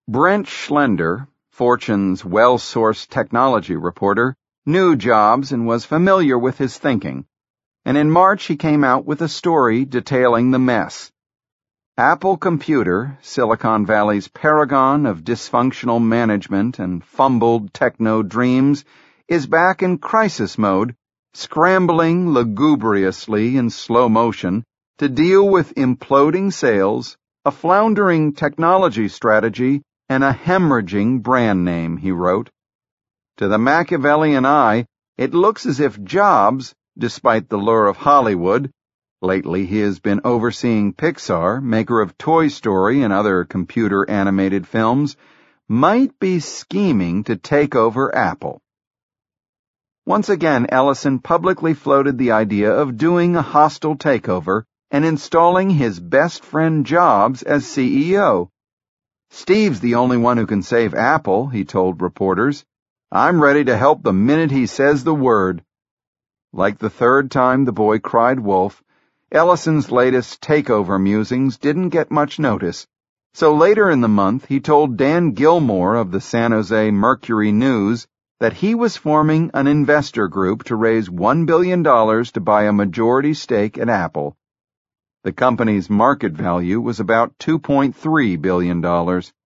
Brent Schlender, Fortune's well-sourced technology reporter, knew Jobs and was familiar with his thinking, and in March he came out with a story detailing the mess. Apple Computer, Silicon Valley's paragon of dysfunctional management and fumbled techno dreams, is back in crisis mode, scrambling lugubriously in slow motion to deal with imploding sales, a floundering technology strategy, and a hemorrhaging brand name, he wrote. To the Machiavellian eye, it looks as if Jobs, despite the lure of Hollywood — lately he has been overseeing Pixar, maker of Toy Story and other computer-animated films — might be scheming to take over Apple. Once again, Ellison publicly floated the idea of doing a hostile takeover and installing his best friend Jobs as CEO. "Steve's the only one who can save Apple," he told reporters. "I'm ready to help the minute he says the word." Like the third time the boy cried wolf, Ellison's latest takeover musings didn't get much notice, so later in the month he told Dan Gilmore of the San Jose Mercury News that he was forming an investor group to raise $1 billion to buy a majority stake at Apple. The company's market value was about $2.3 billion.